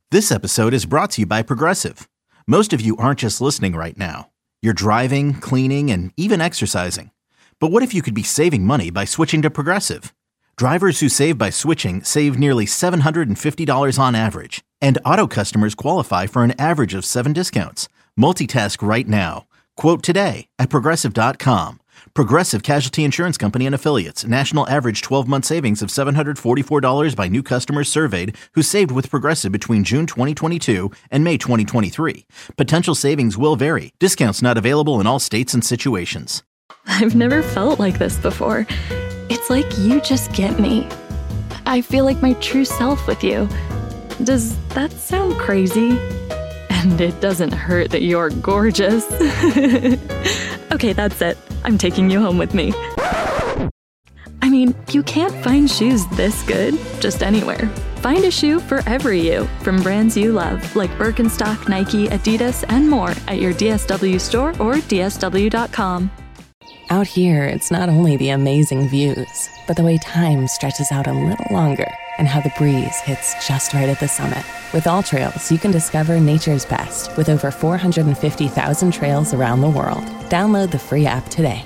This episode is brought to you by Progressive. Most of you aren't just listening right now. You're driving, cleaning, and even exercising. But what if you could be saving money by switching to Progressive? Drivers who save by switching save nearly $750 on average. And auto customers qualify for an average of 7 discounts. Multitask right now. Quote today at Progressive.com. Progressive Casualty Insurance Company and Affiliates. National average 12-month savings of $744 by new customers surveyed who saved with Progressive between June 2022 and May 2023. Potential savings will vary. Discounts not available in all states and situations. I've never felt like this before. It's like you just get me. I feel like my true self with you. Does that sound crazy? And it doesn't hurt that you're gorgeous. Okay, that's it. I'm taking you home with me. I mean, you can't find shoes this good just anywhere. Find a shoe for every you from brands you love, like Birkenstock, Nike, Adidas, and more at your DSW store or DSW.com. Out here, it's not only the amazing views, but the way time stretches out a little longer and how the breeze hits just right at the summit. With AllTrails, you can discover nature's best with over 450,000 trails around the world. Download the free app today.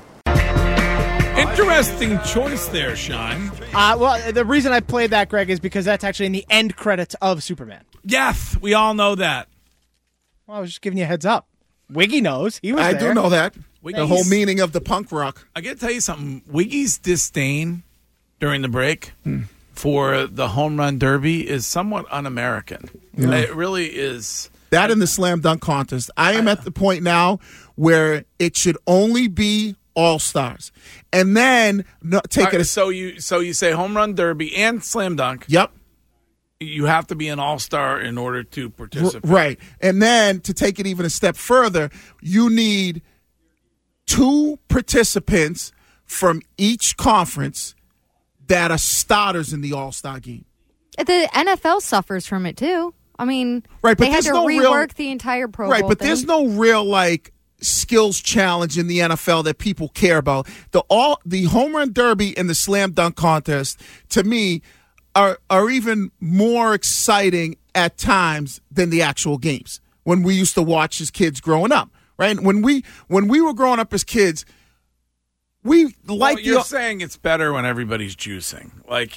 Interesting choice there, Sean. Well, the reason I played that, Greg, is because that's actually in the end credits of Superman. Yes, we all know that. Well, I was just giving you a heads up. Wiggy knows. He was I there. do know that. Wiggy's, the whole meaning of the punk rock. I got to tell you something. Wiggy's disdain during the break for the home run derby is somewhat un-American. Yeah. It really is. That in the slam dunk contest. I am at the point now where it should only be all-stars. And then take it. So you say home run derby and slam dunk. Yep. You have to be an all-star in order to participate. Right. And then to take it even a step further, you need 2 participants from each conference that are starters in the all-star game. The NFL suffers from it too. I mean, right, but they had to rework the entire Pro Bowl right, but thing. there's no real skills challenge in the NFL that people care about. The home run derby and the slam dunk contest, to me, are even more exciting at times than the actual games when we used to watch as kids growing up. Right? When we were growing up as kids, you're saying it's better when everybody's juicing.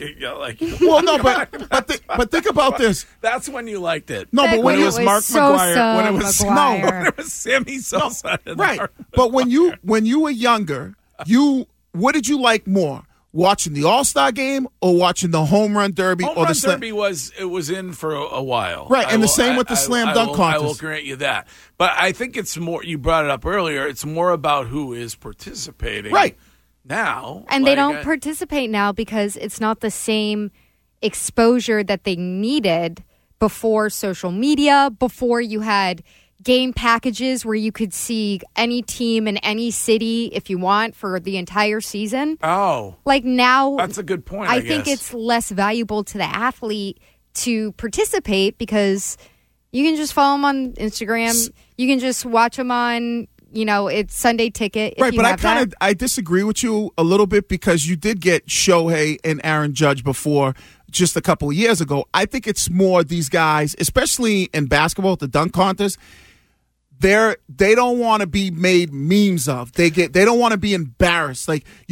Well, no, but think about this. That's when you liked it. No, but when it was Mark McGwire, when McGwire. it was Sammy Sosa. Right. But when you were younger, what did you like more? Watching the All-Star game or watching the home run derby? Home run derby was in for a while. Right, and the same with the slam dunk contest. I will grant you that. But I think it's more, you brought it up earlier, it's more about who is participating. Right. Now. And they don't participate now because it's not the same exposure that they needed before social media, before you had game packages where you could see any team in any city if you want for the entire season. Oh. Now. That's a good point, I think it's less valuable to the athlete to participate because you can just follow them on Instagram. You can just watch them on, it's Sunday Ticket. Right, but I disagree with you a little bit because you did get Shohei and Aaron Judge before just a couple of years ago. I think it's more these guys, especially in basketball, the dunk contest, they don't want to be made memes of. They don't want to be embarrassed.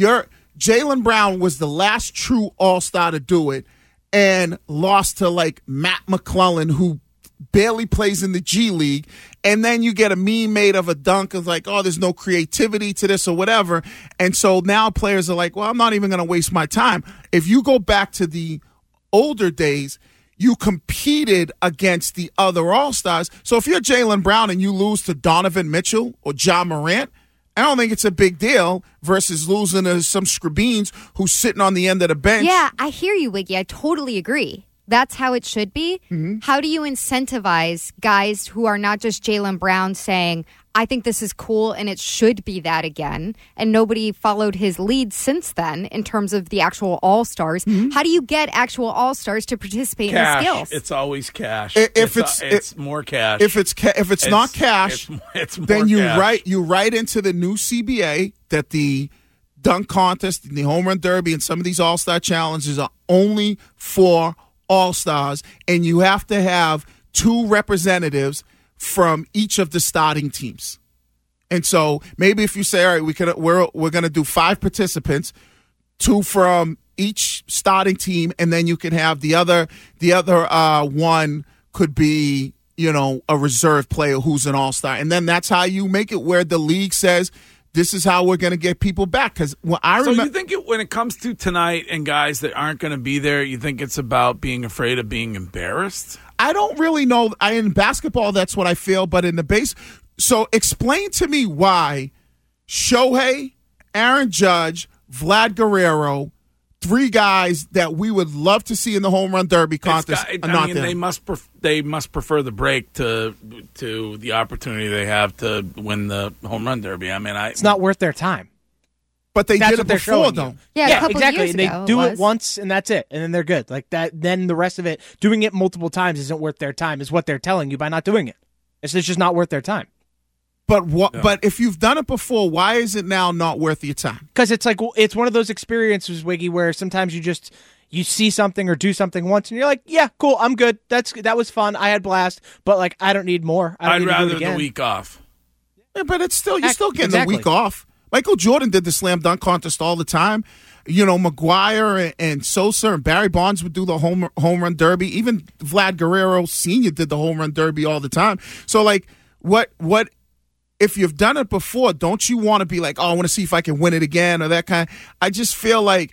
Jaylen Brown was the last true all-star to do it and lost to Matt McClellan, who barely plays in the G League, and then you get a meme made of a dunk of there's no creativity to this or whatever. And so now players are well, I'm not even going to waste my time. If you go back to the older days, you competed against the other All-Stars. So if you're Jaylen Brown and you lose to Donovan Mitchell or Ja Morant, I don't think it's a big deal versus losing to some scrubbeans who's sitting on the end of the bench. Yeah, I hear you, Wiggy. I totally agree. That's how it should be. Mm-hmm. How do you incentivize guys who are not just Jaylen Brown saying, I think this is cool and it should be that again, and nobody followed his lead since then in terms of the actual All-Stars. Mm-hmm. How do you get actual All-Stars to participate in the skills? It's always cash. It's more cash. If it's not cash, it's more then you cash. write into the new CBA that the dunk contest and the home run derby and some of these All-Star challenges are only for All-Stars, and you have to have 2 representatives from each of the starting teams. And so maybe if you say, all right, we're going to do 5 participants, 2 from each starting team, and then you can have the other one could be, a reserve player who's an all-star. And then that's how you make it where the league says, this is how we're going to get people back. Because So you think when it comes to tonight and guys that aren't going to be there, you think it's about being afraid of being embarrassed? I don't really know. In basketball, that's what I feel. But in the base, so explain to me why Shohei, Aaron Judge, Vlad Guerrero, 3 guys that we would love to see in the home run derby contest are not there. They must prefer the break to the opportunity they have to win the home run derby. It's not worth their time. But they did it before, though. Yeah, a couple exactly. Years and they ago, do it once, and that's it, and then they're good. Like that. Then the rest of it, doing it multiple times isn't worth their time. Is what they're telling you by not doing it. It's just not worth their time. But But if you've done it before, why is it now not worth your time? Because it's one of those experiences, Wiggy, where sometimes you see something or do something once, and you're like, yeah, cool, I'm good. That was fun. I had blast, but I don't need more. I'd rather the week off. Yeah, but you're still getting the week off. Michael Jordan did the slam dunk contest all the time. McGuire and Sosa and Barry Bonds would do the home run derby. Even Vlad Guerrero Sr. did the home run derby all the time. So what? If you've done it before, don't you want to be like, oh, I want to see if I can win it again or that kind? I just feel like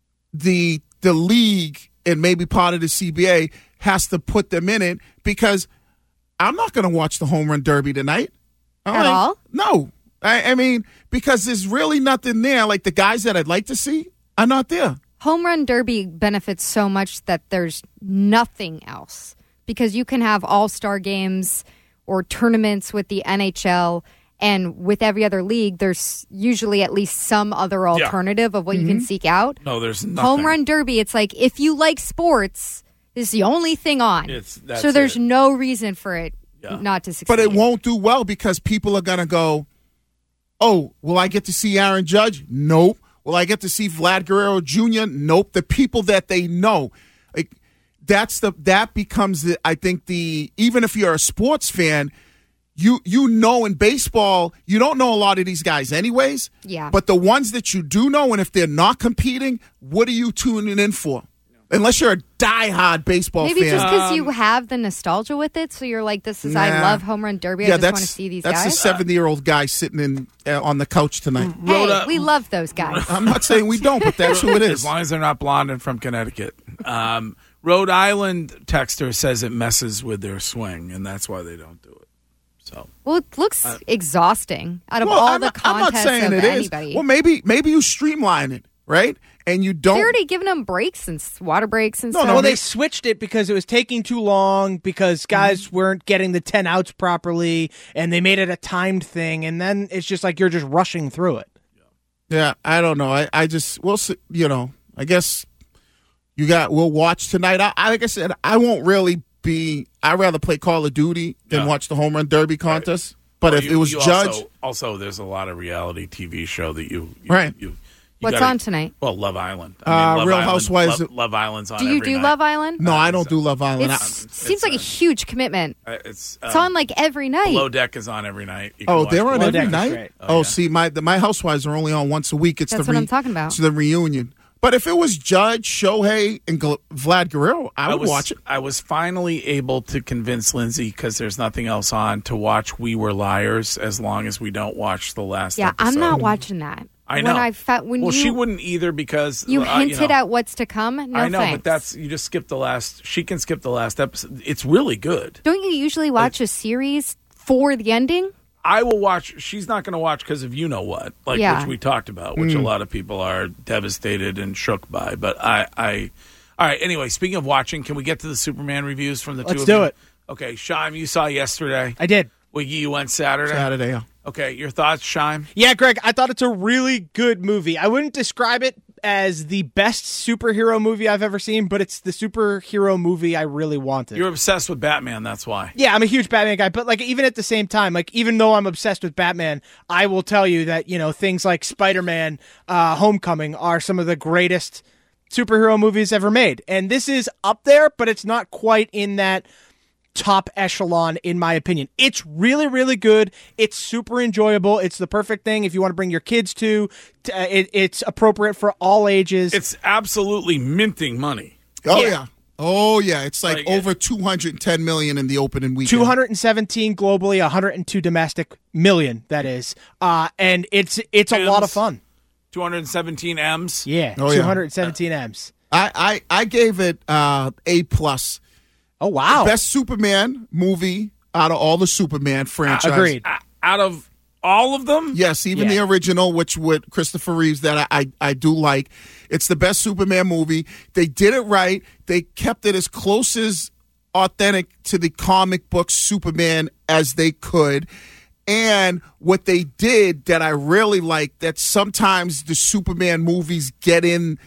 the league and maybe part of the CBA has to put them in it because I'm not going to watch the home run derby tonight. At all? No. I mean, because there's really nothing there. Like the guys that I'd like to see are not there. Home run derby benefits so much that there's nothing else because you can have all-star games or tournaments with the NHL, and with every other league, there's usually at least some other alternative of what you can seek out. No, there's nothing. Home run derby, it's like, if you like sports, this is the only thing on. So there's no reason for it not to succeed. But it won't do well because people are going to go, oh, will I get to see Aaron Judge? Nope. Will I get to see Vlad Guerrero Jr.? Nope. The people that they know. That becomes I think even if you're a sports fan, you know in baseball you don't know a lot of these guys anyways. Yeah. But the ones that you do know, and if they're not competing, what are you tuning in for? Unless you're a diehard baseball fan. Maybe just because you have the nostalgia with it, so you're like, I love home run derby. I just want to see these guys. That's a 70-year-old guy sitting on the couch tonight. Hey, we love those guys. I'm not saying we don't, but that's who it is. As long as they're not blonde and from Connecticut. Rhode Island texter says it messes with their swing, and that's why they don't do it. So, well, it looks exhausting out of all the contests of anybody. Well, maybe you streamline it, right? And you don't. They're already giving them breaks and water breaks and stuff. No, they switched it because it was taking too long because guys weren't getting the 10 outs properly, and they made it a timed thing, and then it's just like you're just rushing through it. Yeah, I don't know. We'll see, I guess we'll watch tonight. Like I said, I won't really be. I'd rather play Call of Duty than watch the home run derby contest. Right. But if it was Judge, also there's a lot of reality TV show that you What's on tonight? Well, Love Island. Real Housewives. Love Island's on. Do you every do night. Love Island? No, I don't do Love Island. It seems like a huge commitment. It's on like every night. Below Deck is on every night. They're on every night? See, my Housewives are only on once a week. That's what I'm talking about. It's the reunion. But if it was Judge, Shohei, and Vlad Guerrero, I would watch it. I was finally able to convince Lindsay, because there's nothing else on, to watch We Were Liars as long as we don't watch the last episode. I'm not watching that. I know. She wouldn't either because you hinted at what's to come. No, I know, thanks. but you just skip the last. She can skip the last episode. It's really good. Don't you usually watch a series for the ending? I will watch. She's not going to watch because of you know what, which we talked about, which a lot of people are devastated and shook by. But all right. Anyway, speaking of watching, can we get to the Superman reviews from the two of you? Let's do it. Okay, Shime, you saw yesterday. I did. Wiggy, you went Saturday. Yeah. Okay, your thoughts, Shime? Yeah, Greg, I thought it's a really good movie. I wouldn't describe it as the best superhero movie I've ever seen, but it's the superhero movie I really wanted. You're obsessed with Batman, that's why. Yeah, I'm a huge Batman guy, but even at the same time, even though I'm obsessed with Batman, I will tell you that, things like Spider-Man, Homecoming are some of the greatest superhero movies ever made. And this is up there, but it's not quite in that top echelon, in my opinion. It's really, really good. It's super enjoyable. It's the perfect thing if you want to bring your kids to. It's appropriate for all ages. It's absolutely minting money. Oh, yeah. It's like over 210 million in the opening weekend. 217 globally, 102 domestic million, that is. And it's a lot of fun. 217 M's? Yeah, 217 M's. I gave it A+. Oh, wow. Best Superman movie out of all the Superman franchise. Agreed. Out of all of them? Yes, even the original, which with Christopher Reeves, that I do like. It's the best Superman movie. They did it right. They kept it as close as authentic to the comic book Superman as they could. And what they did that I really like, that sometimes the Superman movies get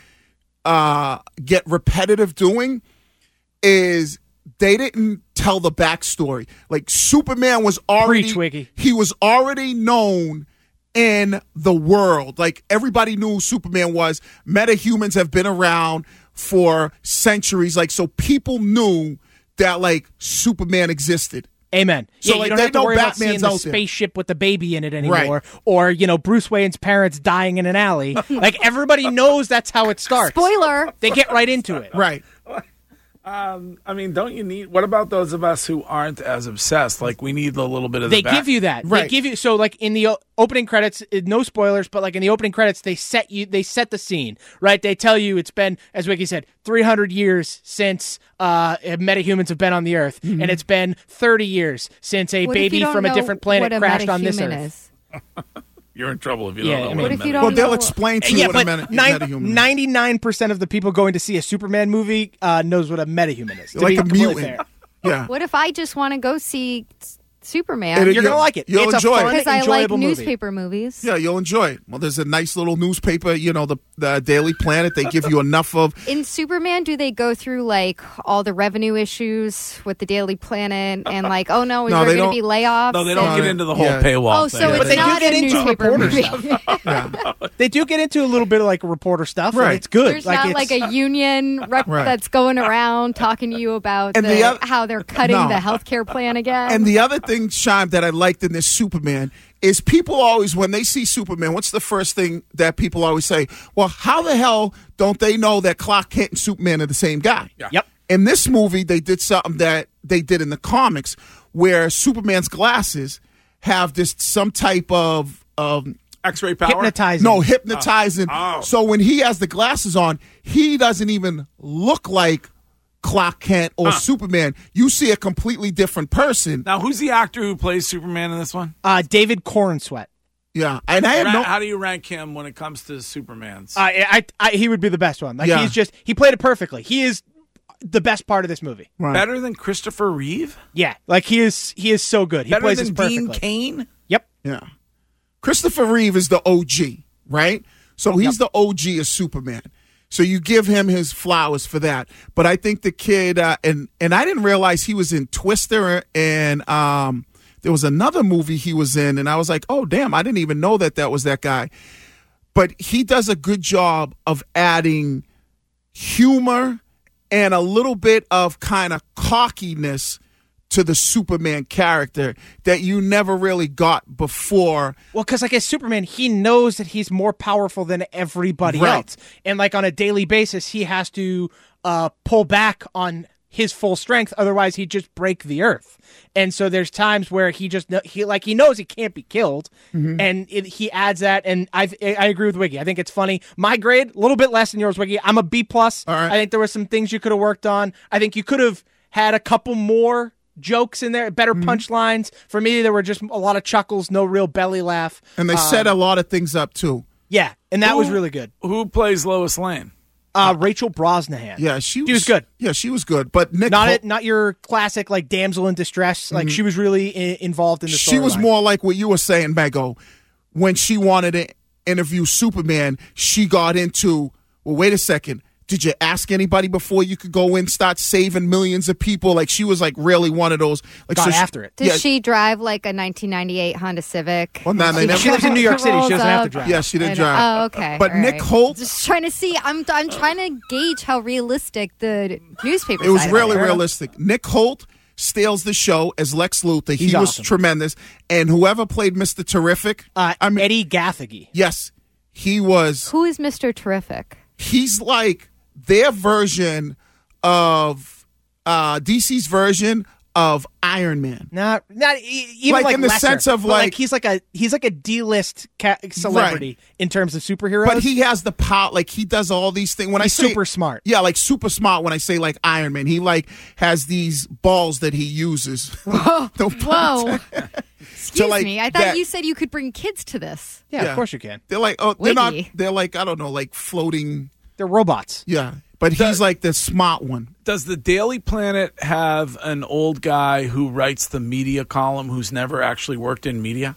repetitive doing, is they didn't tell the backstory. Like, Superman was already he was already known in the world. Like, everybody knew who Superman was. Metahumans have been around for centuries. Like, so people knew that, like, Superman existed. Amen. So, you like, don't they have to know worry about Batman's seeing the out there. spaceship with the baby in it anymore, Right. or Bruce Wayne's parents dying in an alley. Like, everybody knows that's how it starts. Spoiler. They get right into it. Right. I mean, don't you need... What about those of us who aren't as obsessed? Like, we need a little bit of the They give you that. Right. They give you, so like in the opening credits, no spoilers, but like in the opening credits, they set the scene, right? They tell you it's been, as Wiki said, 300 years since metahumans have been on the Earth, and it's been 30 years since a What if you baby don't from a know different planet what a crashed on this metahuman Earth. is? You're in trouble if you Yeah, don't know. I mean- what What if you a don't Well, they'll know- explain to you Yeah, what but a metahuman is. 99% of the people going to see a Superman movie knows what a metahuman is. to Like be a completely mutant. fair. Yeah. What if I just want to go see Superman? And You're going to like it. You'll It's enjoy a it. fun, Because I like enjoyable movie. newspaper movies. Yeah, you'll enjoy it. Well, there's a nice little newspaper, the Daily Planet. They give you enough of. In Superman, do they go through like all the revenue issues with the Daily Planet and like, oh no, is No, there they going to don't- be layoffs? No, they don't and- get into the whole Yeah. paywall Oh, thing. so But it's they do not get a into newspaper reporter movie. They do get into a little bit of like reporter stuff, Right. and it's good. There's not it's, like a union rep Right. that's going around talking to you about And how they're cutting No. the healthcare plan again. And the other thing, Shime, that I liked in this Superman is people always, when they see Superman, what's the first thing that people always say? Well, how the hell don't they know that Clark Kent and Superman are the same guy? Yeah. Yep. In this movie, they did something that they did in the comics where Superman's glasses have some type of X-ray power? hypnotizing. hypnotizing. Oh. So when he has the glasses on, he doesn't even look like Clark Kent or Superman. You see a completely different person. Now, who's the actor who plays Superman in this one? David Cornsweet. Yeah, and I have How do you rank him when it comes to Supermans? He would be the best one. Like Yeah. he played it perfectly. He is the best part of this movie. Right. Better than Christopher Reeve? Yeah, like he is so good. He Better plays than this perfectly. Dean Cain? Yep. Yeah. Christopher Reeve is the OG, right? So he's the OG of Superman. So you give him his flowers for that. But I think the kid, and I didn't realize he was in Twister, and there was another movie he was in, and I was like, oh, damn, I didn't even know that was that guy. But he does a good job of adding humor and a little bit of kind of cockiness to the Superman character that you never really got before. Well, because like as Superman, he knows that he's more powerful than everybody Right. else, and like on a daily basis, he has to pull back on his full strength, otherwise he'd just break the earth. And so there's times where he knows he can't be killed, and he adds that. And I agree with Wiggy. I think it's funny. My grade, a little bit less than yours, Wiggy. I'm a B+. All right. I think there were some things you could have worked on. I think you could have had a couple more jokes in there, better punchlines. For me, there were just a lot of chuckles, no real belly laugh. And they set a lot of things up, too. Yeah, and that was really good. Who plays Lois Lane? Rachel Brosnahan. Yeah, she was good. Yeah, she was good. But Nick Not your classic like damsel in distress. Like she was really involved in the she was storyline. more like what you were saying, Mego. When she wanted to interview Superman, she got into, well, wait a second. did you ask anybody before you could go in, start saving millions of people? Like, she was like really one of those. Like, got after it. Does she drive like a 1998 Honda Civic? Well, no, she lives in New York City. She doesn't have to drive. Yeah, she didn't drive. Oh, okay. But Nick Holt. Just trying to see. I'm trying to gauge how realistic the newspaper. It was really realistic. Nick Holt steals the show as Lex Luthor. He was awesome. tremendous. And whoever played Mr. Terrific, Eddie Gathegi. yes, he was. Who is Mr. Terrific? He's like their version of DC's version of Iron Man. Not even Like in the lesser, sense of but like- he's like a D-list celebrity in terms of superheroes. But he has the power. Like, he does all these things. When He's I say super smart. Yeah, like super smart. When I say like Iron Man, he like has these balls that he uses. Whoa. Excuse like, me. I thought that- you said you could bring kids to this. Yeah, of course you can. They're like, oh, they're not. Wiggy. They're like, I don't know, like floating. They're robots. Yeah, but he's like the smart one. Does the Daily Planet have an old guy who writes the media column who's never actually worked in media?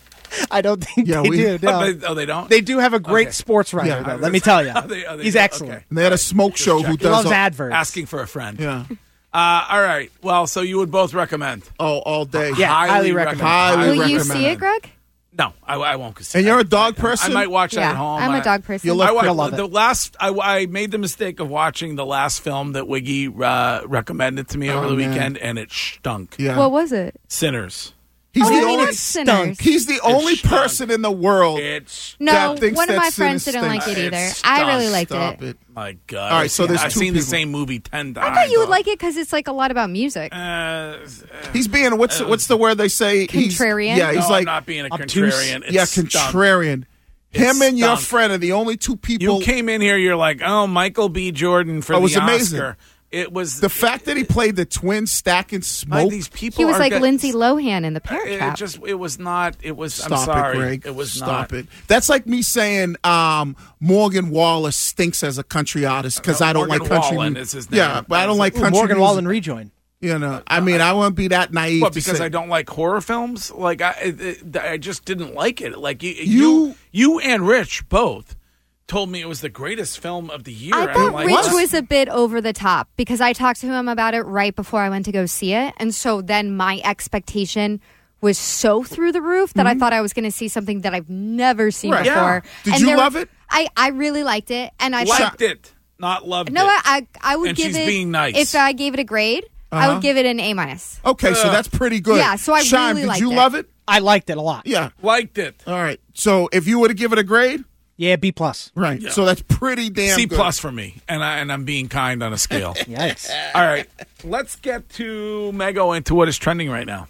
I don't think Yeah, they we- do. No. They don't? They do have a great Okay. sports writer, Yeah. though. Let me tell you. Are they He's good? excellent. Okay. And they had a smoke show who He does loves all, adverts. Asking for a friend. Yeah. All right. Well, so you would both recommend? All day. Yeah, highly recommend. Highly Will you recommend see it. it, Greg? No, I won't. And you're a dog person? I might watch that Yeah, at home. I'm a dog person. You'll love- You'll love it. The last, I made the mistake of watching the last film that Wiggy recommended to me over the man. weekend, and it stunk. Yeah. What was it? Sinners. He's Oh, the I mean, only. it's Sinners. He's the only stunk. person in the world. It's No, that thinks one of that my friends Sinners didn't like stinks. it either. It I really stunk. liked Stop it. it. my God. All right, so there's I've two seen the people. same movie 10 times. I thought you would like it because it's like a lot about music. He's being what's the word they say? Contrarian? Yeah, he's no, like I'm not being a obtuse? contrarian. It yeah, stunk. contrarian. It Him and your stunk. friend are the only two people. You came in here, you're like, oh, Michael B. Jordan for Oh, it the was amazing. Oscar. It was The fact that he played the twins stacking like, smoke. these people. He was are like get- Lindsay Lohan in The Parent Trap. It was not. It was. Stop I'm sorry. it, Greg. It was Stop not. it. That's like me saying Morgan Wallen stinks as a country artist because I don't Morgan like country. Wallen is his name. Yeah, but I don't like Ooh, country. Morgan music. Wallen rejoin. You know, I mean, I won't be that naive. What? to Because say- I don't like horror films. Like I just didn't like it. Like You- you and Rich both told me it was the greatest film of the year. I and I'm thought like, Rich what? was a bit over the top because I talked to him about it right before I went to go see it. And so then my expectation was so through the roof that I thought I was going to see something that I've never seen Right. before. Yeah. Did And you love it? I really liked it. And I thought, liked it, not loved no, it. I would And give she's it, being nice. if I gave it a grade, I would give it an A-. Okay, so that's pretty good. Yeah, so I Sean, really did liked you it. love it? I liked it a lot. Yeah. Liked it. All right. So if you were to give it a grade, Yeah, B plus. right. So that's pretty damn C good. plus for me, and I'm being kind on a scale. Yikes. All right, let's get to Mego into what is trending right now.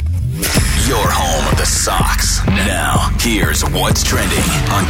Your home of the Sox. Now, here's what's trending on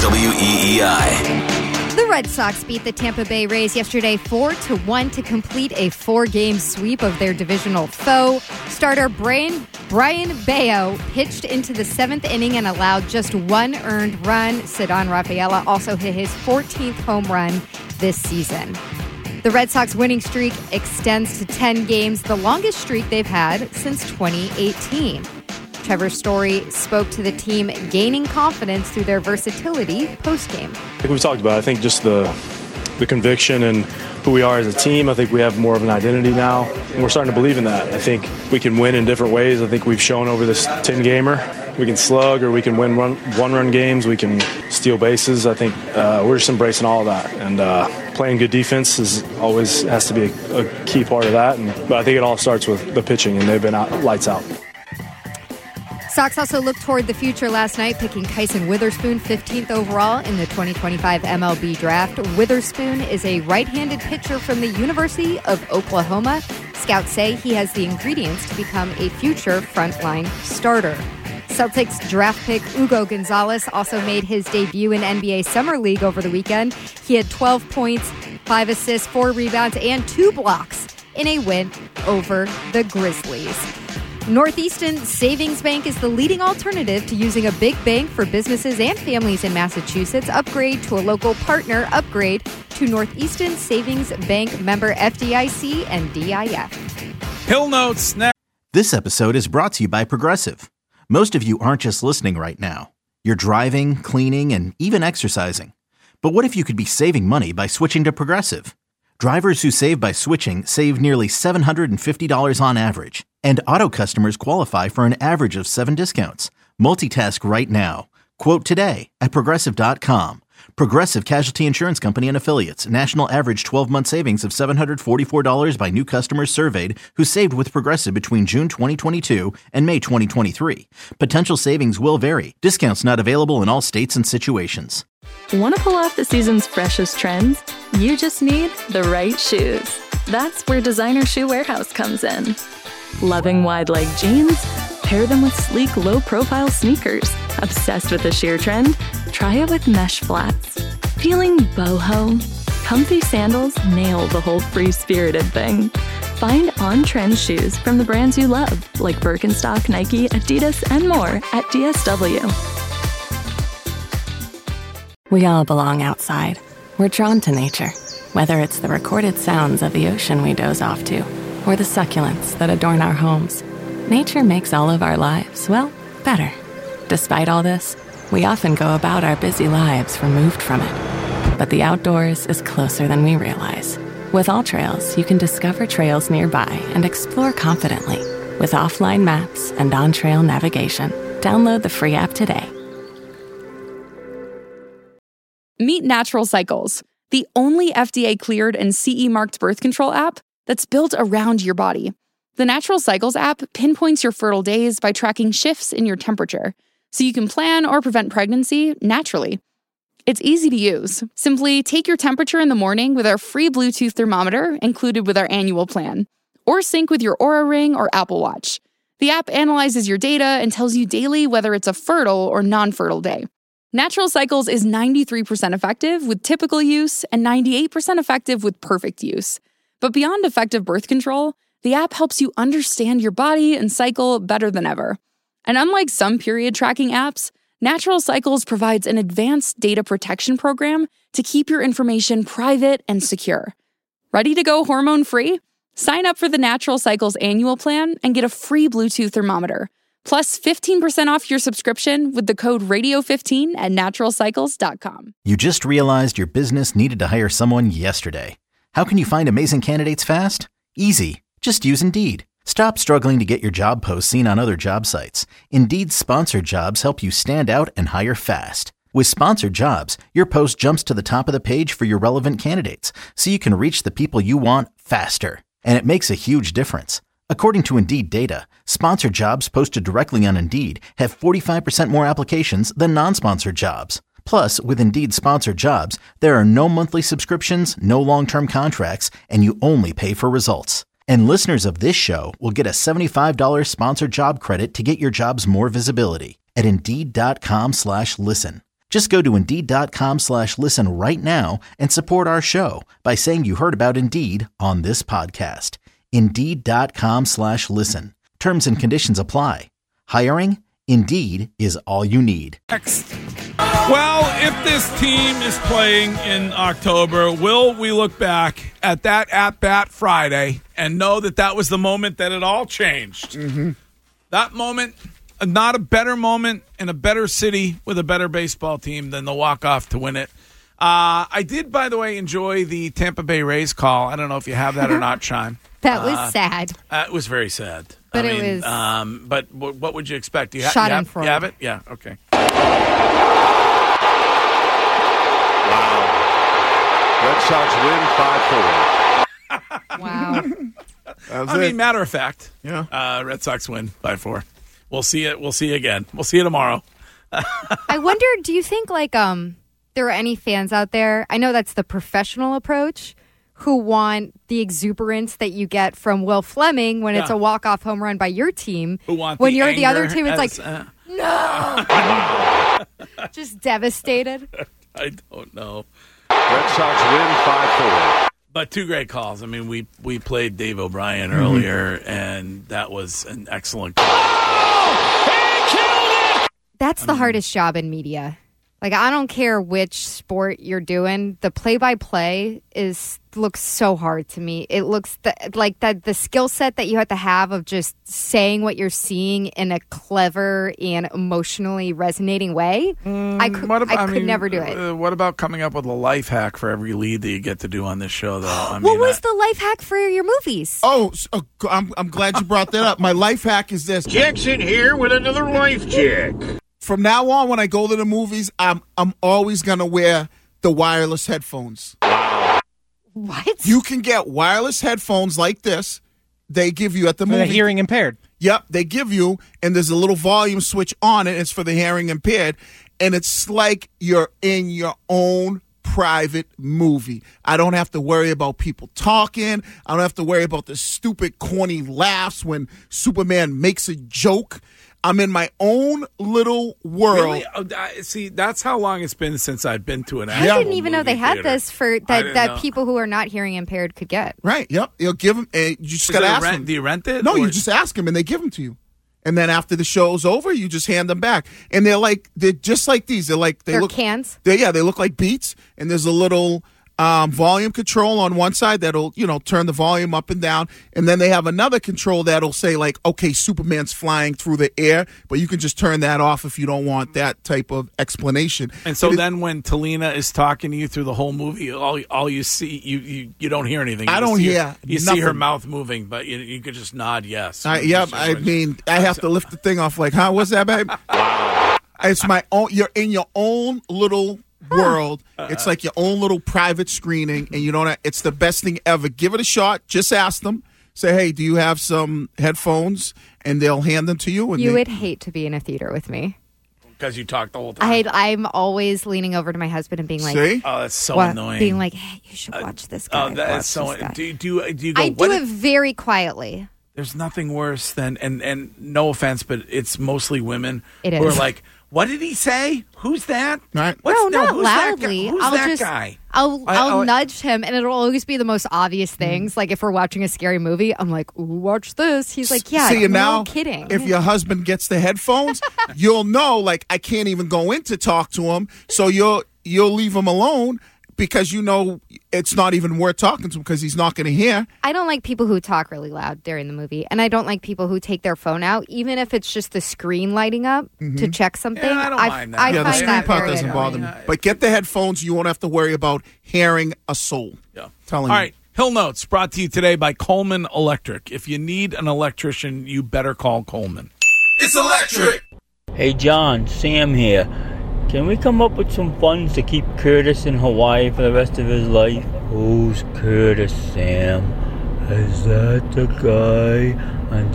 WEEI. The Red Sox beat the Tampa Bay Rays yesterday 4-1 to complete a 4-game sweep of their divisional foe. Starter Brian Bayo pitched into the 7th inning and allowed just one earned run. Cedon Rafaela also hit his 14th home run this season. The Red Sox winning streak extends to 10 games, the longest streak they've had since 2018. Trevor Story spoke to the team, gaining confidence through their versatility post-game. Like we've talked about, I think just the conviction and who we are as a team, I think we have more of an identity now, and we're starting to believe in that. I think we can win in different ways. I think we've shown over this 10-gamer. We can slug or we can win one-run games. We can steal bases. I think we're just embracing all of that. And playing good defense always has to be a key part of that. But I think it all starts with the pitching, and they've been lights out. Sox also looked toward the future last night, picking Kyson Witherspoon 15th overall in the 2025 MLB draft. Witherspoon is a right-handed pitcher from the University of Oklahoma. Scouts say he has the ingredients to become a future frontline starter. Celtics draft pick Hugo Gonzalez also made his debut in NBA Summer League over the weekend. He had 12 points, 5 assists, 4 rebounds, and 2 blocks in a win over the Grizzlies. Northeastern Savings Bank is the leading alternative to using a big bank for businesses and families in Massachusetts. Upgrade to a local partner. Upgrade to Northeastern Savings Bank, member FDIC and DIF. Hill Notes now. This episode is brought to you by Progressive. Most of you aren't just listening right now. You're driving, cleaning, and even exercising. But what if you could be saving money by switching to Progressive? Drivers who save by switching save nearly $750 on average. And auto customers qualify for an average of 7 discounts. Multitask right now. Quote today at Progressive.com. Progressive Casualty Insurance Company and Affiliates. National average 12-month savings of $744 by new customers surveyed who saved with Progressive between June 2022 and May 2023. Potential savings will vary. Discounts not available in all states and situations. Want to pull off the season's freshest trends? You just need the right shoes. That's where Designer Shoe Warehouse comes in. Loving wide leg jeans? Pair them with sleek, low-profile sneakers. Obsessed with the sheer trend? Try it with mesh flats. Feeling boho? Comfy sandals nail the whole free-spirited thing. Find on-trend shoes from the brands you love, like Birkenstock, Nike, Adidas, and more at DSW. We all belong outside. We're drawn to nature, whether it's the recorded sounds of the ocean we doze off to, or the succulents that adorn our homes. Nature makes all of our lives, well, better. Despite all this, we often go about our busy lives removed from it. But the outdoors is closer than we realize. With AllTrails, you can discover trails nearby and explore confidently. With offline maps and on-trail navigation, download the free app today. Meet Natural Cycles, the only FDA-cleared and CE-marked birth control app that's built around your body. The Natural Cycles app pinpoints your fertile days by tracking shifts in your temperature, so you can plan or prevent pregnancy naturally. It's easy to use. Simply take your temperature in the morning with our free Bluetooth thermometer included with our annual plan, or sync with your Oura Ring or Apple Watch. The app analyzes your data and tells you daily whether it's a fertile or non-fertile day. Natural Cycles is 93% effective with typical use and 98% effective with perfect use. But beyond effective birth control, the app helps you understand your body and cycle better than ever. And unlike some period tracking apps, Natural Cycles provides an advanced data protection program to keep your information private and secure. Ready to go hormone-free? Sign up for the Natural Cycles annual plan and get a free Bluetooth thermometer, plus 15% off your subscription with the code radio15 at naturalcycles.com. You just realized your business needed to hire someone yesterday. How can you find amazing candidates fast? Easy. Just use Indeed. Stop struggling to get your job posts seen on other job sites. Indeed's sponsored jobs help you stand out and hire fast. With sponsored jobs, your post jumps to the top of the page for your relevant candidates, so you can reach the people you want faster. And it makes a huge difference. According to Indeed data, sponsored jobs posted directly on Indeed have 45% more applications than non-sponsored jobs. Plus, with Indeed sponsored jobs, there are no monthly subscriptions, no long-term contracts, and you only pay for results. And listeners of this show will get a $75 sponsored job credit to get your jobs more visibility at Indeed.com/listen. Just go to Indeed.com/listen right now and support our show by saying you heard about Indeed on this podcast. Indeed.com/listen. Terms and conditions apply. Hiring? Indeed is all you need. Well, if this team is playing in October, will we look back at that at-bat Friday and know that that was the moment that it all changed? Mm-hmm. That moment, not a better moment in a better city with a better baseball team than the walk-off to win it. I did, by the way, enjoy the Tampa Bay Rays call. I don't know if you have that or not, Sean. That was sad. It was very sad. But it was. But what would you expect? Do you Shot you in forward. You have it? Yeah. Okay. Wow. Red Sox win 5-4. Wow. I mean, matter of fact. Yeah. Red Sox win 5-4. We'll see it. We'll see you again. We'll see you tomorrow. I wonder, do you think there are any fans out there? I know that's the professional approach, who want the exuberance that you get from Will Fleming when it's a walk-off home run by your team. Who want when the you're the other anger team, it's as, like, no! Just devastated. I don't know. Red Sox win 5-4. But two great calls. I mean, we played Dave O'Brien earlier, and that was an excellent call. That's the hardest job in media. Like, I don't care which sport you're doing. The play-by-play looks so hard to me. It looks like the skill set that you have to have of just saying what you're seeing in a clever and emotionally resonating way. I could never do it. What about coming up with a life hack for every lead that you get to do on this show, though? What was the life hack for your movies? I'm glad you brought that up. My life hack is this. Jackson here with another life jack. From now on, when I go to the movies, I'm always going to wear the wireless headphones. Wow. What? You can get wireless headphones like this. They give you at the movie. For the hearing impaired. Yep, they give you, and there's a little volume switch on it. It's for the hearing impaired, and it's like you're in your own private movie. I don't have to worry about people talking. I don't have to worry about the stupid, corny laughs when Superman makes a joke. I'm in my own little world. Really? See, that's how long it's been since I've been to an I didn't even know they had this for that people who are not hearing impaired could get. Right, yep. You'll give them, you just got to ask them. Do you rent it? No, you just ask them and they give them to you. And then after the show's over, you just hand them back. And they're just like these. They're look cans? They look like Beats. And there's a little volume control on one side that'll, turn the volume up and down. And then they have another control that'll say, like, okay, Superman's flying through the air, but you can just turn that off if you don't want that type of explanation. And so then when Talina is talking to you through the whole movie, all you see, you don't hear anything. I don't hear You nothing. see her mouth moving, but you could just nod yes. I have to lift the thing off like, huh, what's that, babe? Wow. It's my own, you're in your own little world. It's like your own little private screening, and it's the best thing ever. Give it a shot. Just ask them. Say, hey, do you have some headphones? And they'll hand them to you. And you would hate to be in a theater with me. Because you talk the whole time. I'm always leaning over to my husband and being like, see? Oh, that's so annoying. Being like, hey, you should watch this guy. Oh, that's so. Do you go? I do it very quietly. There's nothing worse than, and no offense, but it's mostly women who are like, what did he say? Who's that? Right. Not who's loudly. That guy? I'll nudge him, and it'll always be the most obvious things. Like if we're watching a scary movie, I'm like, "Ooh, watch this." He's like, "Yeah." See, now, kidding. If your husband gets the headphones, you'll know. Like, I can't even go in to talk to him, so you'll leave him alone. Because it's not even worth talking to him because he's not going to hear. I don't like people who talk really loud during the movie. And I don't like people who take their phone out, even if it's just the screen lighting up to check something. Yeah, I don't mind that. The screen part doesn't bother me. But get the headphones. You won't have to worry about hearing a soul. Yeah. Telling All you. right. Hill Notes brought to you today by Coleman Electric. If you need an electrician, you better call Coleman. It's electric. Hey, John, Sam here. Can we come up with some funds to keep Curtis in Hawaii for the rest of his life? Who's Curtis, Sam? Is that the guy on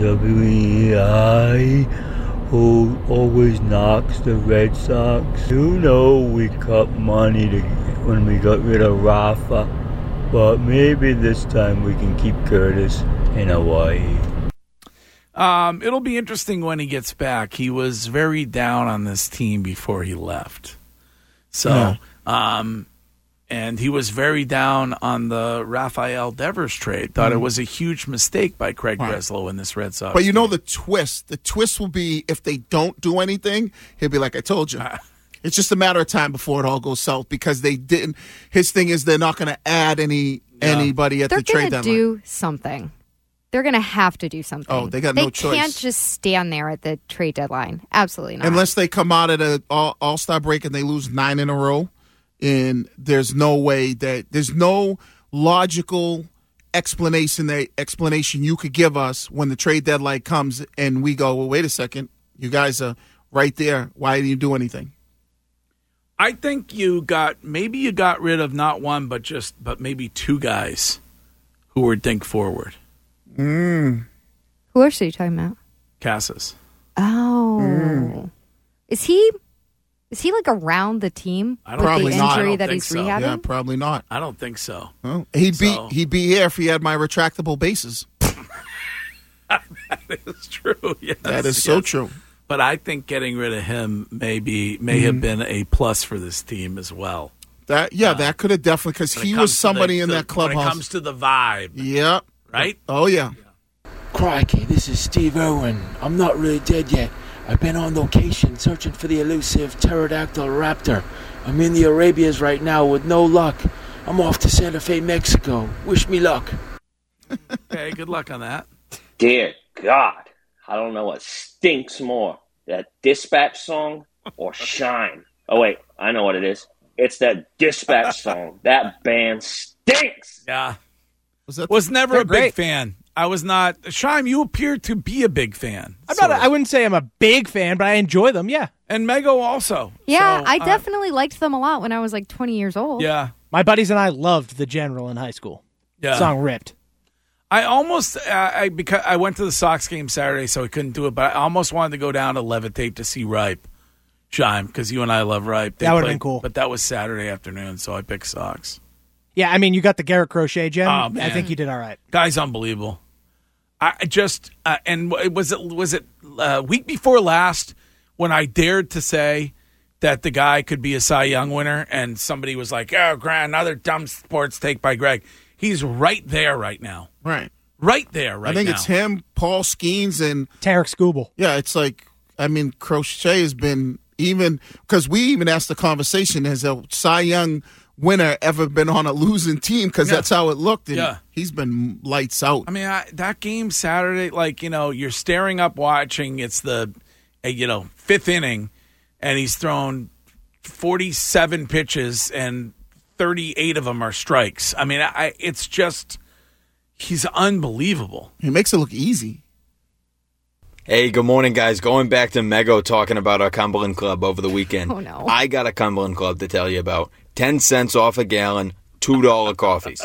WEI who always knocks the Red Sox? You know we cut money when we got rid of Rafa, but maybe this time we can keep Curtis in Hawaii. It'll be interesting when he gets back. He was very down on this team before he left. So, and he was very down on the Rafael Devers trade. Thought it was a huge mistake by Craig Breslow in this Red Sox. But the twist will be if they don't do anything, he'll be like, I told you. It's just a matter of time before it all goes south because they didn't. His thing is they're not going to add anybody at the trade deadline. They're going to do something. They're going to have to do something. Oh, they got no choice. They can't just stand there at the trade deadline. Absolutely not. Unless they come out at an all-star break and they lose 9 in a row, and there's no way there's no logical explanation you could give us when the trade deadline comes and we go, well, wait a second, you guys are right there. Why didn't you do anything? I think you got rid of not one, but maybe 2 guys who were think forward. Who else are you talking about? Casas. Oh. Is he like around the team with the injury that he's rehabbing? Yeah, probably not. I don't think so. Oh, he'd be here if he had my retractable bases. That is true. Yes, that is so true. But I think getting rid of him may have been a plus for this team as well. That could have definitely, because he was somebody in that clubhouse. When it comes to the vibe. Yeah. Right? Oh, yeah. Crikey, this is Steve Irwin. I'm not really dead yet. I've been on location searching for the elusive pterodactyl raptor. I'm in the Arabias right now with no luck. I'm off to Santa Fe, Mexico. Wish me luck. Okay, good luck on that. Dear God, I don't know what stinks more, that Dispatch song or Shine. Oh, wait, I know what it is. It's that Dispatch song. That band stinks. Yeah. Was never a big fan. I was not. Shime, you appear to be a big fan. I wouldn't say I'm a big fan, but I enjoy them, yeah. And Mego also. Yeah, So, I definitely liked them a lot when I was like 20 years old. Yeah. My buddies and I loved The General in high school. Yeah. Song ripped. I almost, because I went to the Sox game Saturday, so I couldn't do it, but I almost wanted to go down to Levitate to see Ripe, Shime, because you and I love Ripe. That would have been cool. But that was Saturday afternoon, so I picked Sox. Yeah, I mean, you got the Garrett Crochet gem. Oh, man. I think you did all right. Guy's unbelievable. I just, and was it week before last when I dared to say that the guy could be a Cy Young winner, and somebody was like, oh, Grant, another dumb sports take by Greg. He's right there right now. Right. Right there right now. I think it's him, Paul Skeens, and Tarek Skubal. Yeah, it's like, I mean, Crochet has been even, because we even asked the conversation, has a Cy Young winner ever been on a losing team? Because that's how it looked. And he's been lights out. I mean, that game Saturday, like, you're staring up watching. It's the, fifth inning, and he's thrown 47 pitches, and 38 of them are strikes. I mean, it's just, he's unbelievable. He makes it look easy. Hey, good morning, guys. Going back to Mego talking about our Cumberland Club over the weekend. Oh, no. I got a Cumberland Club to tell you about. 10 cents off a gallon, $2 coffees.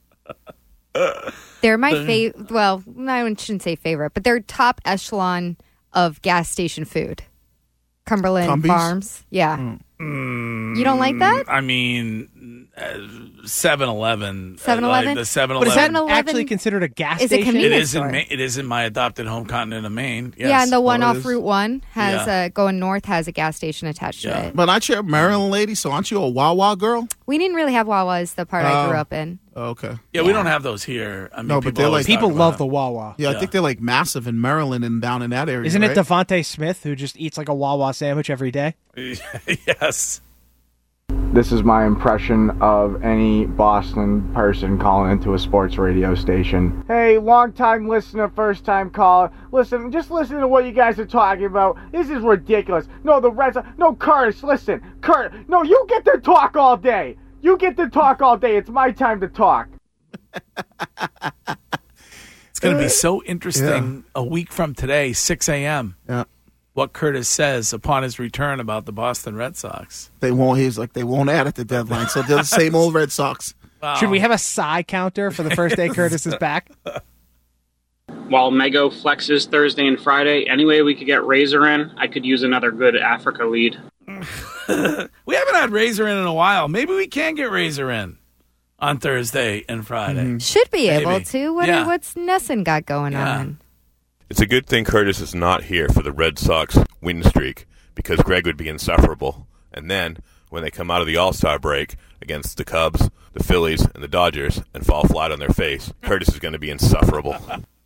They're my favorite. Well, I shouldn't say favorite, but they're top echelon of gas station food. Cumberland Cumbies? Farms. Yeah. You don't like that? I mean, 7-Eleven. 7-Eleven? Like the 7-Eleven. But is that actually considered a gas Is it station? convenience It is in my adopted home continent of Maine. Yes. Yeah, and the one Oh, it off is? Route 1 has going north has a gas station attached to it. But aren't you a Maryland lady, so aren't you a Wawa girl? We didn't really have Wawa's, the part I grew up in. Okay. Yeah, we don't have those here. I mean, No, but they're like People love the Wawa. Yeah, I think they're like massive in Maryland and down in that area. Isn't it right? Devontae Smith who just eats like a Wawa sandwich every day? Yes. This is my impression of any Boston person calling into a sports radio station. Hey, long-time listener, first-time caller. Listen, just listen to what you guys are talking about. This is ridiculous. No, the Reds... No, Curtis, listen. No, you get to talk all day. You get to talk all day. It's my time to talk. It's going to be so interesting a week from today, 6 a.m. Yeah. What Curtis says upon his return about the Boston Red Sox. They won't add at the deadline, so they're the same old Red Sox. Wow. Should we have a Cy counter for the first day Curtis is back? While Mego flexes Thursday and Friday, any way we could get Razor in, I could use another good Africa lead. We haven't had Razor in a while. Maybe we can get Razor in on Thursday and Friday. Should be able Maybe. to. What's Nesson got going on? It's a good thing Curtis is not here for the Red Sox win streak, because Greg would be insufferable. And then, when they come out of the All-Star break against the Cubs, the Phillies, and the Dodgers and fall flat on their face, Curtis is going to be insufferable.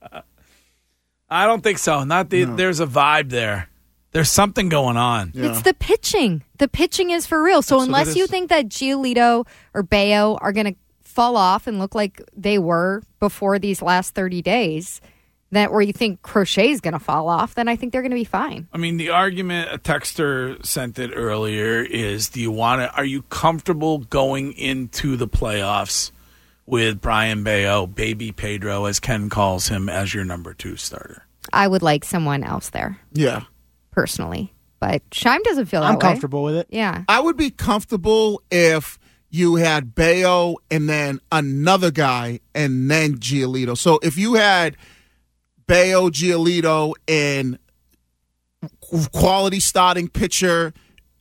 I don't think so. There's a vibe there. There's something going on. Yeah. It's the pitching. The pitching is for real. So unless you think that Giolito or Bayo are going to fall off and look like they were before these last 30 days, or you think Crochet's going to fall off, then I think they're going to be fine. I mean, the argument, a texter sent it earlier, is are you comfortable going into the playoffs with Brian Bayo, Baby Pedro, as Ken calls him, as your number 2 starter? I would like someone else there. Yeah. Personally. But Shime doesn't feel that I'm way. comfortable with it. Yeah. I would be comfortable if you had Bayo and then another guy and then Giolito. So if you had Bayo, Giolito, and quality starting pitcher,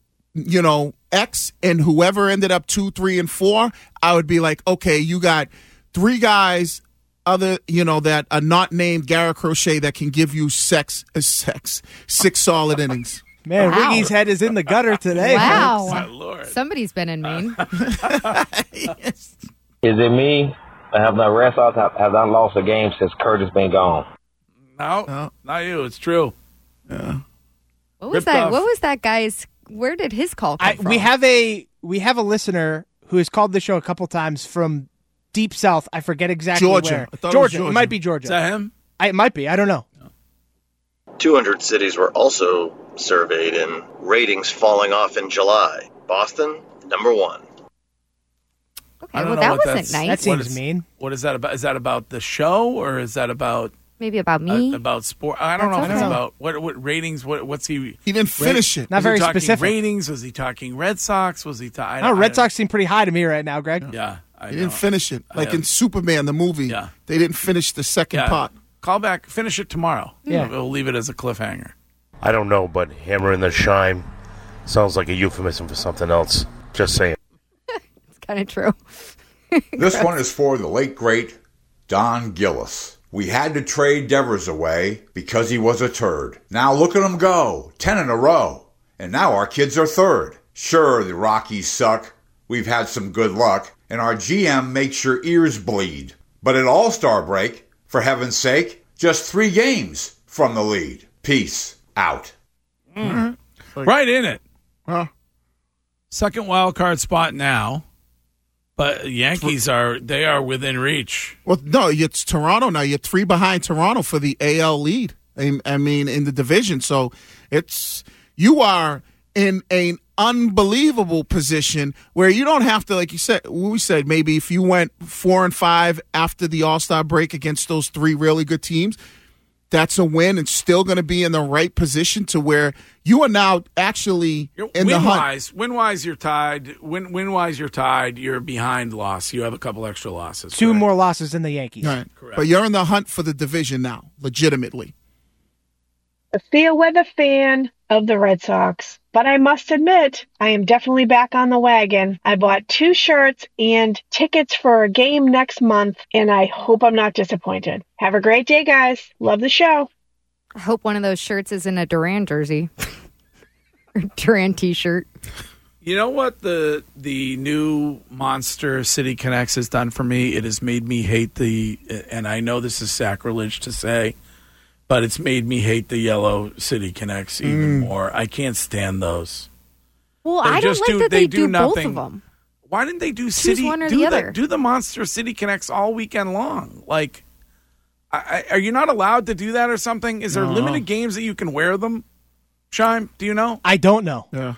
X, and whoever ended up 2, 3, and 4, I would be like, okay, you got 3 guys that are not named Garrett Crochet that can give you 6 solid innings. Man, Wow. Wiggy's head is in the gutter today. Wow. folks. My Lord. Somebody's been in Maine. Yes. Is it me? Have the Red Sox have not lost a game since Curtis been gone? No, not you. It's true. Yeah. What was that? What was that guy's? Where did his call come from? We have a listener who has called the show a couple times from deep south. I forget exactly Georgia. where. Georgia. It might be Georgia. Is that him? It might be. I don't know. 200 cities were also surveyed, and ratings falling off in July. Boston, number 1. Okay, well, that wasn't nice. That seems mean. What is that about? Is that about the show, or is that about maybe about me? About sport? I don't know if it's about what ratings. What's he? He didn't finish it. Not very specific. Ratings? Was he talking Red Sox? Was he talking? No, Red Sox seem pretty high to me right now, Greg. Yeah, he didn't finish it. Like in Superman the movie. Yeah. They didn't finish the second part. Call back. Finish it tomorrow. Yeah, we'll leave it as a cliffhanger. I don't know, but hammer in the shine sounds like a euphemism for something else. Just saying. It's kind of true. This one is for the late, great Don Gillis. We had to trade Devers away because he was a turd. Now look at him go, 10 in a row. And now our kids are third. Sure, the Rockies suck. We've had some good luck. And our GM makes your ears bleed. But at All-Star break, for heaven's sake, just 3 games from the lead. Peace out. Right in it. Second wild card spot now. But Yankees are within reach. Well, no, it's Toronto now. You're 3 behind Toronto for the AL lead. I mean, in the division. So you are in an unbelievable position where you don't have to, like you said, we said maybe if you went 4-5 after the All-Star break against those 3 really good teams, that's a win and still going to be in the right position to where you are now actually in the hunt. Win-wise, you're tied. Win-wise, you're tied. You're behind loss. You have a couple extra losses. 2 more losses than the Yankees. Right. Correct. But you're in the hunt for the division now, legitimately. A fair weather fan of the Red Sox, but I must admit, I am definitely back on the wagon. I bought 2 shirts and tickets for a game next month, and I hope I'm not disappointed. Have a great day, guys. Love the show. I hope one of those shirts is in a Duran jersey or Duran t-shirt. You know what the new Monster City Connects has done for me? It has made me hate and I know this is sacrilege to say, but it's made me hate the yellow City Connects even more. I can't stand those. Well, I don't like that they do both of them. Why didn't they do Choose City? one or the other. Do the Monster City Connects all weekend long? Like, are you not allowed to do that or something? Is there limited games that you can wear them? Shime, do you know? I don't know. Yeah.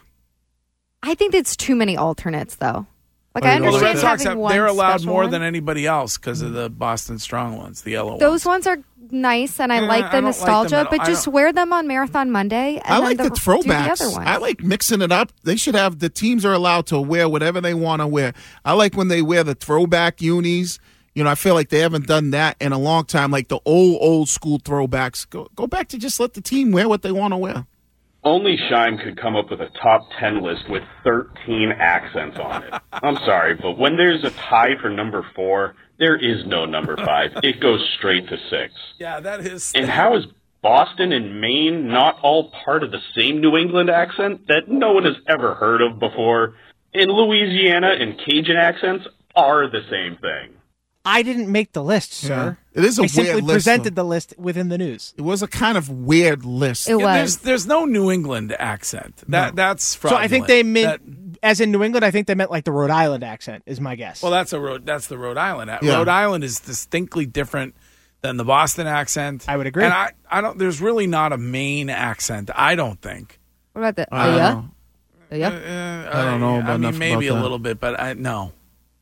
I think it's too many alternates, though. Like, I understand the Red Sox having one they're allowed special more one. than anybody else because of the Boston Strong ones, the yellow ones. Those ones are nice, and I like the nostalgia, but just wear them on Marathon Monday. And I like the throwbacks. Do the other ones. I like mixing it up. They should have the teams are allowed to wear whatever they want to wear. I like when they wear the throwback unis. You know, I feel like they haven't done that in a long time. Like the old school throwbacks. Go back to just let the team wear what they want to wear. Only Shime could come up with a top 10 list with 13 accents on it. I'm sorry, but when there's a tie for number 4, there is no number 5. It goes straight to 6. Yeah, that is. And how is Boston and Maine not all part of the same New England accent that no one has ever heard of before? And Louisiana and Cajun accents are the same thing. I didn't make the list, sir. It is a I weird simply list. presented the list within the news. It was a kind of weird list. It was. There's no New England accent. That's fraudulent. So I think they meant, as in New England, I think they meant like the Rhode Island accent is my guess. Well, that's the Rhode Island. Yeah. Rhode Island is distinctly different than the Boston accent. I would agree. And I don't. There's really not a Maine accent. I don't think. What about the I don't yeah? I don't know about enough maybe about a that. little bit, but no.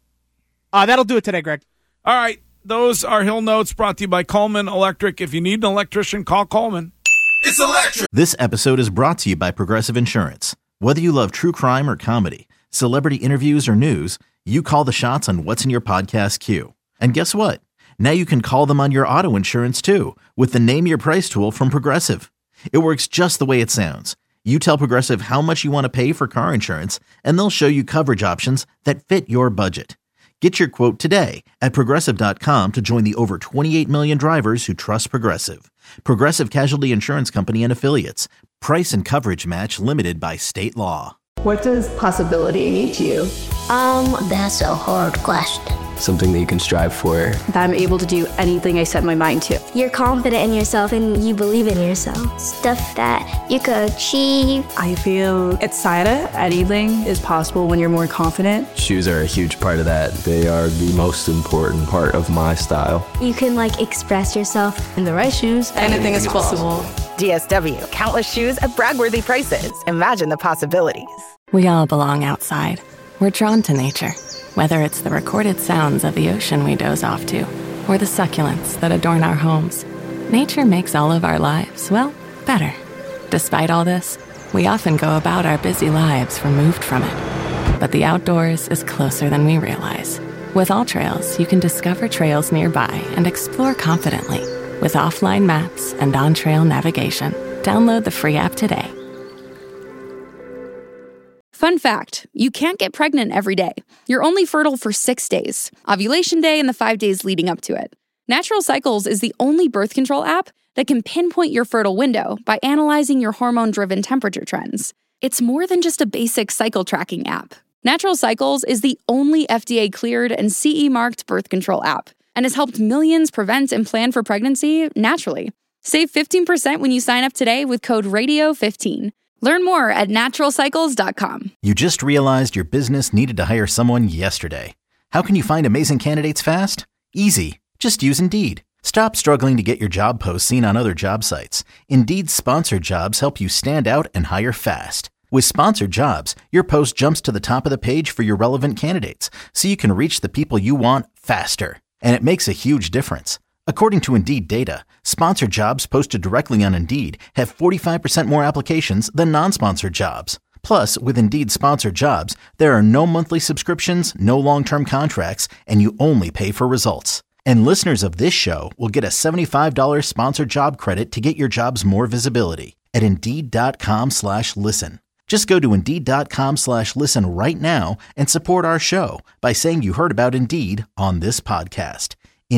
That'll do it today, Greg. All right. Those are Hill Notes brought to you by Coleman Electric. If you need an electrician, call Coleman. It's electric. This episode is brought to you by Progressive Insurance. Whether you love true crime or comedy, celebrity interviews or news, you call the shots on what's in your podcast queue. And guess what? Now you can call them on your auto insurance too with the Name Your Price tool from Progressive. It works just the way it sounds. You tell Progressive how much you want to pay for car insurance, and they'll show you coverage options that fit your budget. Get your quote today at Progressive.com to join the over 28 million drivers who trust Progressive. Progressive Casualty Insurance Company and Affiliates. Price and coverage match limited by state law. What does possibility mean to you? That's a hard question. something that you can strive for. That I'm able to do anything I set my mind to. You're confident in yourself and you believe in yourself. Stuff that you could achieve. I feel excited. Anything is possible when you're more confident. Shoes are a huge part of that. They are the most important part of my style. You can express yourself. In the right shoes, anything is possible. DSW, countless shoes at brag-worthy prices. Imagine the possibilities. We all belong outside. We're drawn to nature, whether it's the recorded sounds of the ocean we doze off to, or the succulents that adorn our homes. Nature makes all of our lives, well, better. Despite all this, we often go about our busy lives removed from it. But the outdoors is closer than we realize. With AllTrails, you can discover trails nearby and explore confidently with offline maps and on-trail navigation. Download the free app today. Fun fact, you can't get pregnant every day. You're only fertile for 6 days, ovulation day and the 5 days leading up to it. Natural Cycles is the only birth control app that can pinpoint your fertile window by analyzing your hormone-driven temperature trends. It's more than just a basic cycle tracking app. Natural Cycles is the only FDA-cleared and CE-marked birth control app and has helped millions prevent and plan for pregnancy naturally. Save 15% when you sign up today with code RADIO15. Learn more at naturalcycles.com. You just realized your business needed to hire someone yesterday. How can you find amazing candidates fast? Easy. Just use Indeed. Stop struggling to get your job posts seen on other job sites. Indeed's sponsored jobs help you stand out and hire fast. With sponsored jobs, your post jumps to the top of the page for your relevant candidates, so you can reach the people you want faster. And it makes a huge difference. According to Indeed data, sponsored jobs posted directly on Indeed have 45% more applications than non-sponsored jobs. Plus, with Indeed sponsored jobs, there are no monthly subscriptions, no long-term contracts, and you only pay for results. And listeners of this show will get a $75 sponsored job credit to get your jobs more visibility at Indeed.com/listen. Just go to Indeed.com/listen right now and support our show by saying you heard about Indeed on this podcast.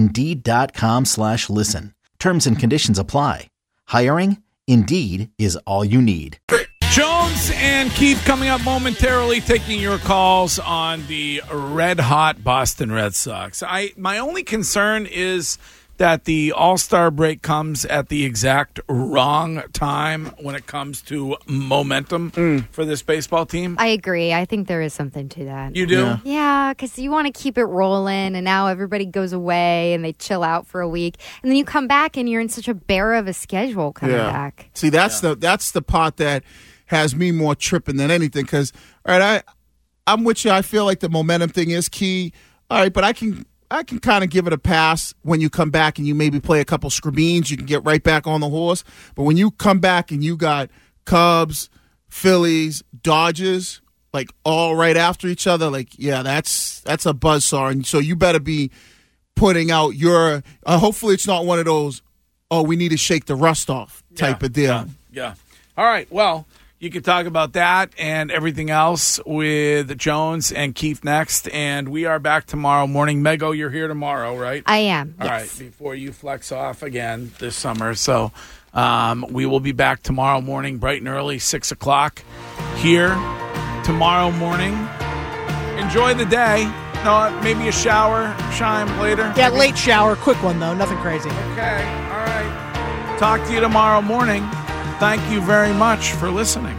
Indeed.com/listen. Terms and conditions apply. Hiring? Indeed is all you need. Jones and Keith coming up momentarily, taking your calls on the red-hot Boston Red Sox. My only concern is that the All-Star break comes at the exact wrong time when it comes to momentum for this baseball team. I agree. I think there is something to that. You do? Yeah, because you want to keep it rolling, and now everybody goes away and they chill out for a week, and then you come back and you're in such a bear of a schedule coming back. See, that's the part that has me more tripping than anything, because I'm with you. I feel like the momentum thing is key. All right, but I can kind of give it a pass when you come back and you maybe play a couple screens. You can get right back on the horse. But when you come back and you got Cubs, Phillies, Dodgers, all right after each other, that's a buzzsaw. And so you better be putting out your hopefully it's not one of those, we need to shake the rust off type of deal. Yeah. All right, well, you can talk about that and everything else with Jones and Keith next. And we are back tomorrow morning. Mego, you're here tomorrow, right? I am, All right, before you flex off again this summer. So we will be back tomorrow morning, bright and early, 6 o'clock here tomorrow morning. Enjoy the day. No, maybe a shower, Shime, later. Yeah, late shower. Quick one, though. Nothing crazy. Okay, all right. Talk to you tomorrow morning. Thank you very much for listening.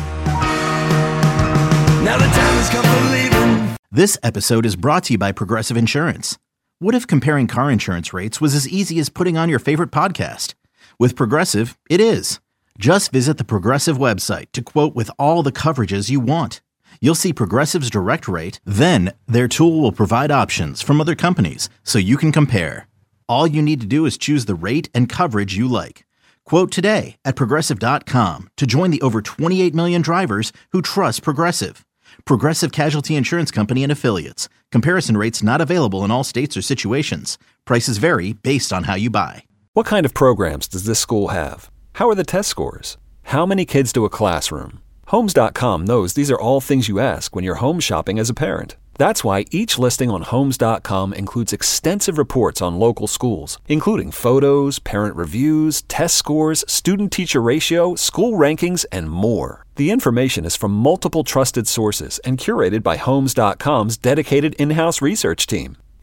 Now the time has come for leaving. This episode is brought to you by Progressive Insurance. What if comparing car insurance rates was as easy as putting on your favorite podcast? With Progressive, it is. Just visit the Progressive website to quote with all the coverages you want. You'll see Progressive's direct rate, then their tool will provide options from other companies so you can compare. All you need to do is choose the rate and coverage you like. Quote today at Progressive.com to join the over 28 million drivers who trust Progressive. Progressive Casualty Insurance Company and Affiliates. Comparison rates not available in all states or situations. Prices vary based on how you buy. What kind of programs does this school have? How are the test scores? How many kids do a classroom? Homes.com knows these are all things you ask when you're home shopping as a parent. That's why each listing on Homes.com includes extensive reports on local schools, including photos, parent reviews, test scores, student-teacher ratio, school rankings, and more. The information is from multiple trusted sources and curated by Homes.com's dedicated in-house research team.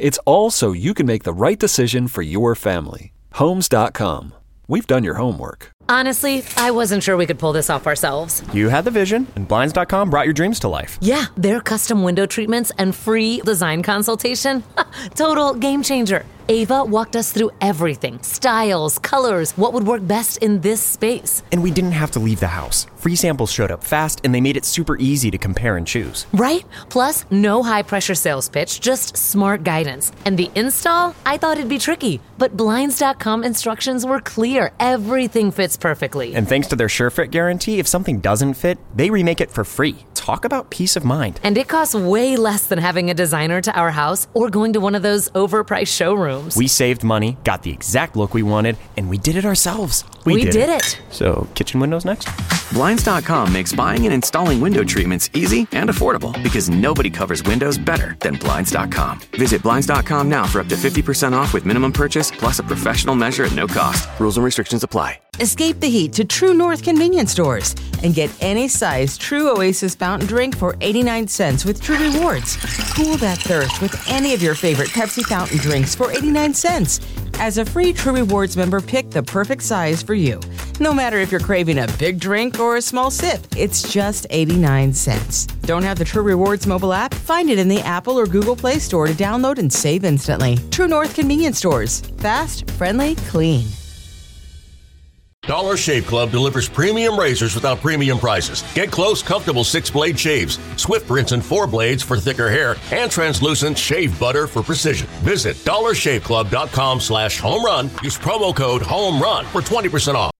It's all so you can make the right decision for your family. Homes.com. We've done your homework. Honestly, I wasn't sure we could pull this off ourselves. You had the vision, and Blinds.com brought your dreams to life. Yeah, their custom window treatments and free design consultation. Total game changer. Ava walked us through everything. Styles, colors, what would work best in this space. And we didn't have to leave the house. Free samples showed up fast, and they made it super easy to compare and choose. Right? Plus, no high-pressure sales pitch, just smart guidance. And the install? I thought it'd be tricky, but Blinds.com instructions were clear. Everything fits perfectly. And thanks to their SureFit guarantee, if something doesn't fit, they remake it for free. Talk about peace of mind. And it costs way less than having a designer to our house or going to one of those overpriced showrooms. We saved money, got the exact look we wanted, and we did it ourselves. We did it. So, kitchen windows next? Blinds.com makes buying and installing window treatments easy and affordable because nobody covers windows better than Blinds.com. Visit Blinds.com now for up to 50% off with minimum purchase plus a professional measure at no cost. Rules and restrictions apply. Escape the heat to True North convenience stores and get any size True Oasis fountain drink for 89 cents with True Rewards. Cool that thirst with any of your favorite Pepsi fountain drinks for 89 cents. As a free True Rewards member, pick the perfect size for you. No matter if you're craving a big drink or a small sip, it's just 89 cents. Don't have the True Rewards mobile app? Find it in the Apple or Google Play Store to download and save instantly. True North convenience stores. Fast, friendly, clean. Dollar Shave Club delivers premium razors without premium prices. Get close, comfortable 6-blade shaves, swift rinse and 4 blades for thicker hair, and translucent shave butter for precision. Visit dollarshaveclub.com/homerun. Use promo code HOMERUN for 20% off.